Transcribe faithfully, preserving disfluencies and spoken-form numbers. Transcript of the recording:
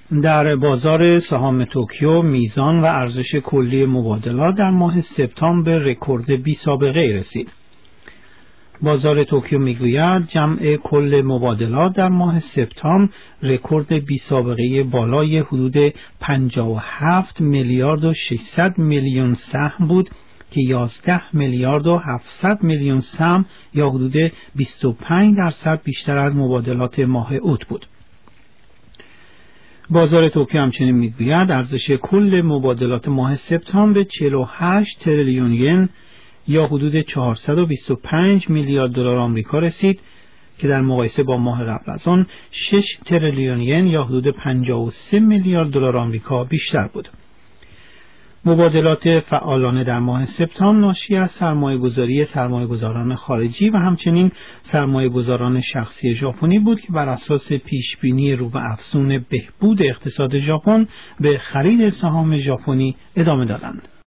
در بازار سهام توکیو میزان و ارزش کلی مبادلات در ماه سپتامبر به رکورد بی سابقه رسید. بازار توکیو میگوید جمع کل مبادلات در ماه سپتامبر رکورد بی سابقه بالای حدود پنجاه و هفت میلیارد و ششصد میلیون سهم بود که یازده میلیارد و هفتصد میلیون سهم یا حدود بیست و پنج درصد بیشتر از مبادلات ماه اوت بود. بازار توکیو همچنین میگوید ارزش کل مبادلات ماه سپتامبر به چهل و هشت تریلیون ین یا حدود چهارصد و بیست و پنج میلیارد دلار آمریکا رسید که در مقایسه با ماه قبل از آن شش تریلیون ین یا حدود پنجاه و سه میلیارد دلار آمریکا بیشتر بود. مبادلات فعالانه در ماه سپتامبر ناشی از سرمایه‌گذاری سرمایه‌گذاران خارجی و همچنین سرمایه‌گذاران شخصی ژاپنی بود که بر اساس پیشبینی رو به افزون بهبود اقتصاد ژاپن به خرید سهام ژاپنی ادامه دادند.